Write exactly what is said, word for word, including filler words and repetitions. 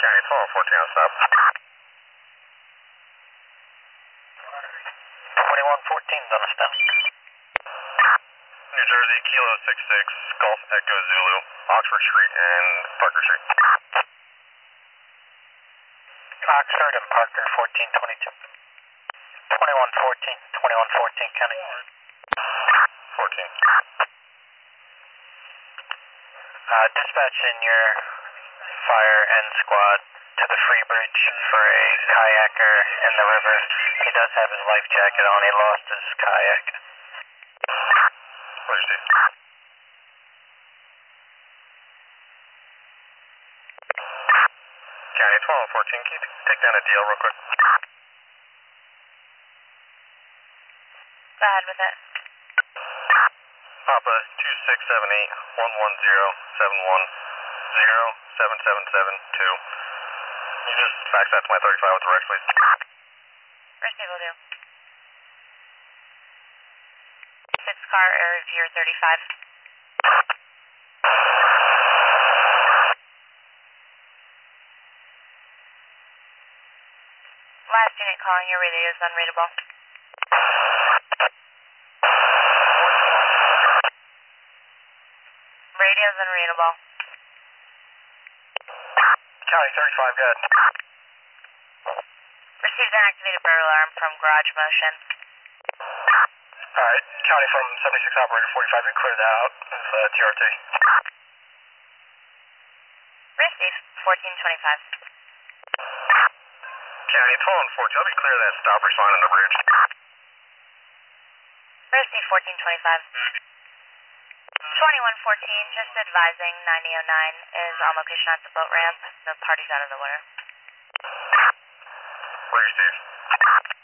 County twelve fourteen on stop. twenty-one fourteen on a stop. New Jersey, Kilo six six, Golf Echo Zulu, Oxford Street and Parker Street. Oxford and Parker, fourteen twenty-two. twenty-one fourteen, twenty-one fourteen, County. fourteen. Uh, dispatch in your fire and squad to the Free Bridge for a kayaker in the river. He does have his life jacket on. He lost his kayak. Where's Steve? County twelve fourteen, can you take down a D L real quick? Go ahead with it. Papa two six seven eight one one zero seven one zero seven seven seven two. Can you just fax that to my thirty-five with the Rex, please? Receive will do. Six car air zero thirty-five. Last unit calling, your radio is unreadable. Radio is unreadable. County thirty-five, go ahead. Received an activated burglar alarm from Garage Motion. Alright, County from seventy-six operator forty-five, you clear that out of uh, T R T. Receive fourteen twenty-five. County twelve fourteen, let me clear that stopper sign on the bridge. Receive fourteen twenty-five. twenty-one fourteen, just advising ninety oh nine is on location at the boat ramp. The party's out of the water. Where's Steve?